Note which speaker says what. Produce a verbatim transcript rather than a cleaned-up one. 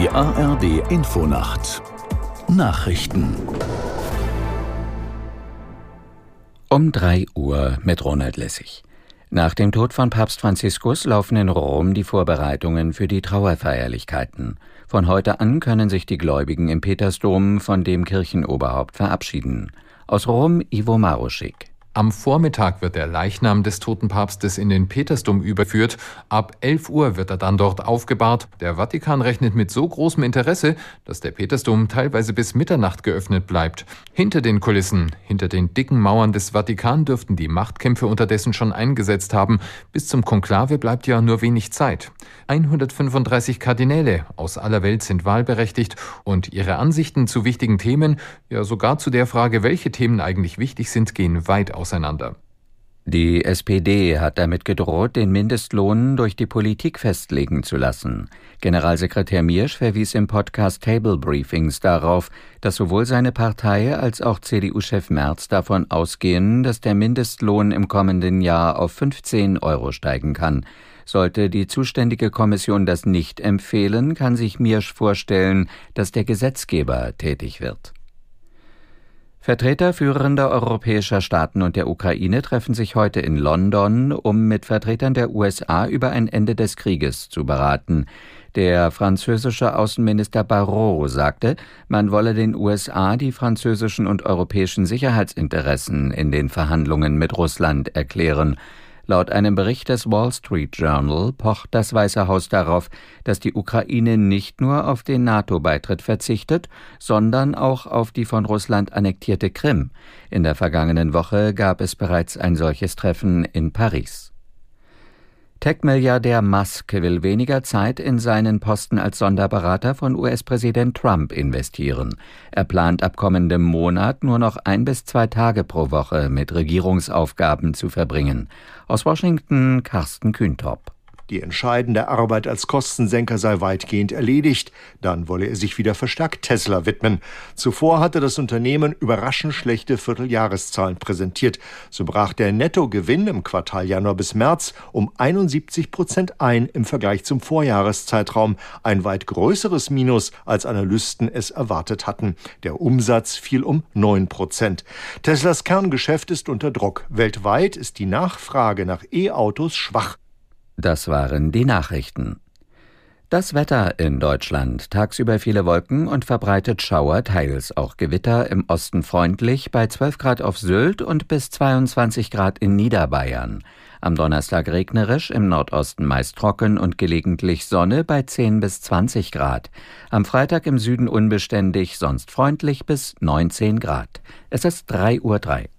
Speaker 1: Die A R D Infonacht Nachrichten
Speaker 2: Um drei Uhr mit Ronald Lessig. Nach dem Tod von Papst Franziskus laufen in Rom die Vorbereitungen für die Trauerfeierlichkeiten. Von heute an können sich die Gläubigen im Petersdom von dem Kirchenoberhaupt verabschieden. Aus Rom Ivo Maruschik.
Speaker 3: Am Vormittag wird der Leichnam des toten Papstes in den Petersdom überführt. Ab elf Uhr wird er dann dort aufgebahrt. Der Vatikan rechnet mit so großem Interesse, dass der Petersdom teilweise bis Mitternacht geöffnet bleibt. Hinter den Kulissen, hinter den dicken Mauern des Vatikan dürften die Machtkämpfe unterdessen schon eingesetzt haben. Bis zum Konklave bleibt ja nur wenig Zeit. hundertfünfunddreißig Kardinäle aus aller Welt sind wahlberechtigt und ihre Ansichten zu wichtigen Themen, ja sogar zu der Frage, welche Themen eigentlich wichtig sind, gehen weit auseinander.
Speaker 2: Die S P D hat damit gedroht, den Mindestlohn durch die Politik festlegen zu lassen. Generalsekretär Miersch verwies im Podcast Table Briefings darauf, dass sowohl seine Partei als auch C D U-Chef Merz davon ausgehen, dass der Mindestlohn im kommenden Jahr auf fünfzehn Euro steigen kann. Sollte die zuständige Kommission das nicht empfehlen, kann sich Miersch vorstellen, dass der Gesetzgeber tätig wird. Vertreter führender europäischer Staaten und der Ukraine treffen sich heute in London, um mit Vertretern der U S A über ein Ende des Krieges zu beraten. Der französische Außenminister Barrot sagte, man wolle den U S A die französischen und europäischen Sicherheitsinteressen in den Verhandlungen mit Russland erklären. Laut einem Bericht des Wall Street Journal pocht das Weiße Haus darauf, dass die Ukraine nicht nur auf den NATO-Beitritt verzichtet, sondern auch auf die von Russland annektierte Krim. In der vergangenen Woche gab es bereits ein solches Treffen in Paris. Tech-Milliardär Musk will weniger Zeit in seinen Posten als Sonderberater von U S-Präsident Trump investieren. Er plant ab kommendem Monat nur noch ein bis zwei Tage pro Woche mit Regierungsaufgaben zu verbringen. Aus Washington Carsten Kühntop.
Speaker 4: Die entscheidende Arbeit als Kostensenker sei weitgehend erledigt. Dann wolle er sich wieder verstärkt Tesla widmen. Zuvor hatte das Unternehmen überraschend schlechte Vierteljahreszahlen präsentiert. So brach der Nettogewinn im Quartal Januar bis März um einundsiebzig Prozent ein im Vergleich zum Vorjahreszeitraum. Ein weit größeres Minus, als Analysten es erwartet hatten. Der Umsatz fiel um neun Prozent. Teslas Kerngeschäft ist unter Druck. Weltweit ist die Nachfrage nach E-Autos schwach.
Speaker 2: Das waren die Nachrichten. Das Wetter in Deutschland. Tagsüber viele Wolken und verbreitet Schauer, teils auch Gewitter, im Osten freundlich, bei zwölf Grad auf Sylt und bis zweiundzwanzig Grad in Niederbayern. Am Donnerstag regnerisch, im Nordosten meist trocken und gelegentlich Sonne bei zehn bis zwanzig Grad. Am Freitag im Süden unbeständig, sonst freundlich bis neunzehn Grad. Es ist drei Uhr drei.